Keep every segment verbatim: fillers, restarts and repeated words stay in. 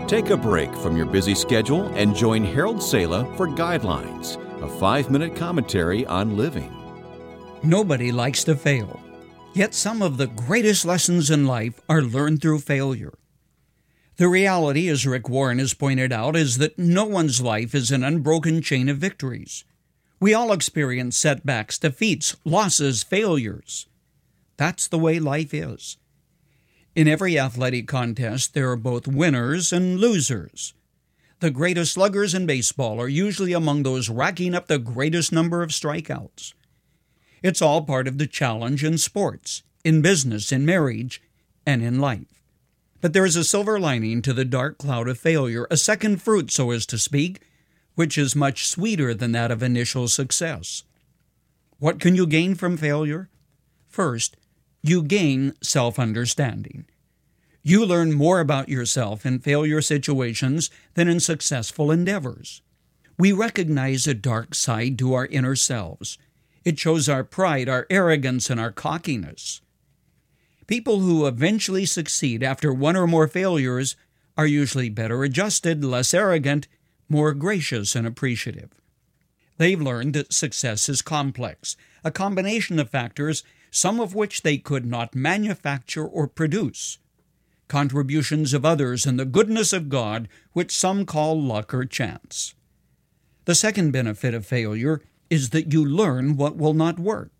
Take a break from your busy schedule and join Harold Sala for Guidelines, a five-minute commentary on living. Nobody likes to fail, yet some of the greatest lessons in life are learned through failure. The reality, as Rick Warren has pointed out, is that no one's life is an unbroken chain of victories. We all experience setbacks, defeats, losses, failures. That's the way life is. In every athletic contest, there are both winners and losers. The greatest sluggers in baseball are usually among those racking up the greatest number of strikeouts. It's all part of the challenge in sports, in business, in marriage, and in life. But there is a silver lining to the dark cloud of failure, a second fruit, so as to speak, which is much sweeter than that of initial success. What can you gain from failure? First, you gain self-understanding. You learn more about yourself in failure situations than in successful endeavors. We recognize a dark side to our inner selves. It shows our pride, our arrogance, and our cockiness. People who eventually succeed after one or more failures are usually better adjusted, less arrogant, more gracious and appreciative. They've learned that success is complex, a combination of factors, some of which they could not manufacture or produce. Contributions of others and the goodness of God, which some call luck or chance. The second benefit of failure is that you learn what will not work.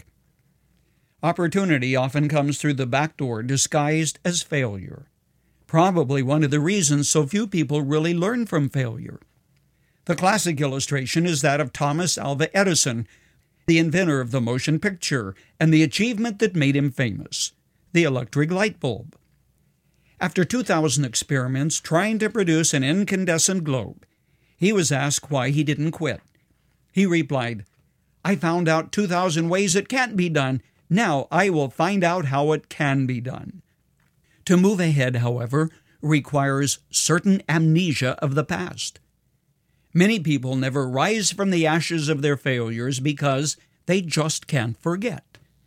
Opportunity often comes through the back door disguised as failure. Probably one of the reasons so few people really learn from failure. The classic illustration is that of Thomas Alva Edison, the inventor of the motion picture and the achievement that made him famous, the electric light bulb. After two thousand experiments trying to produce an incandescent globe, he was asked why he didn't quit. He replied, "I found out two thousand ways it can't be done. Now I will find out how it can be done." To move ahead, however, requires certain amnesia of the past. Many people never rise from the ashes of their failures because they just can't forget.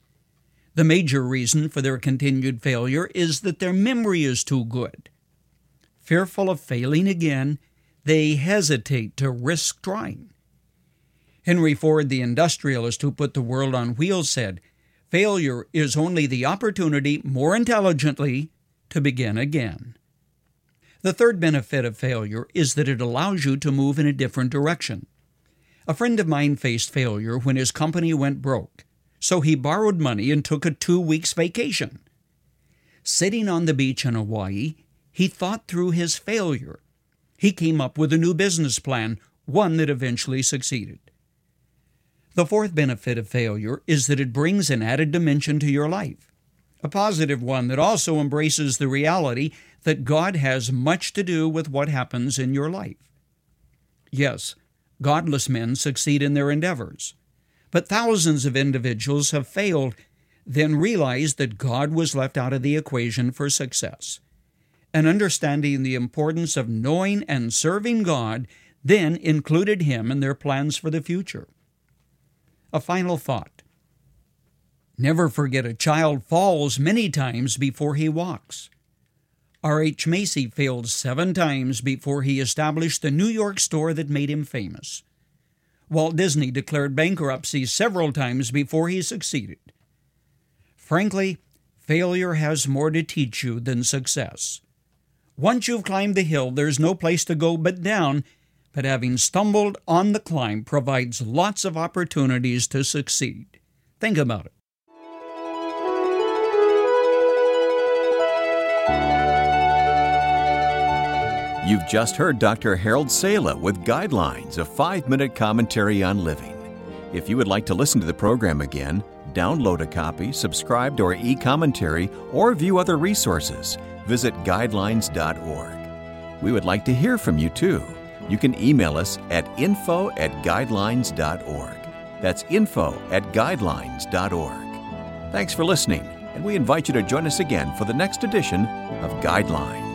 The major reason for their continued failure is that their memory is too good. Fearful of failing again, they hesitate to risk trying. Henry Ford, the industrialist who put the world on wheels, said, "Failure is only the opportunity, more intelligently, to begin again." The third benefit of failure is that it allows you to move in a different direction. A friend of mine faced failure when his company went broke, so he borrowed money and took a two weeks vacation. Sitting on the beach in Hawaii, he thought through his failure. He came up with a new business plan, one that eventually succeeded. The fourth benefit of failure is that it brings an added dimension to your life, a positive one that also embraces the reality that God has much to do with what happens in your life. Yes, godless men succeed in their endeavors, but thousands of individuals have failed, then realized that God was left out of the equation for success. And understanding the importance of knowing and serving God then included Him in their plans for the future. A final thought. Never forget a child falls many times before he walks. R H Macy failed seven times before he established the New York store that made him famous. Walt Disney declared bankruptcy several times before he succeeded. Frankly, failure has more to teach you than success. Once you've climbed the hill, there's no place to go but down, but having stumbled on the climb provides lots of opportunities to succeed. Think about it. You've just heard Doctor Harold Sala with Guidelines, a five-minute commentary on living. If you would like to listen to the program again, download a copy, subscribe to our e-commentary, or view other resources, visit guidelines dot org. We would like to hear from you, too. You can email us at info at guidelines dot org. That's info at guidelines dot org. Thanks for listening, and we invite you to join us again for the next edition of Guidelines.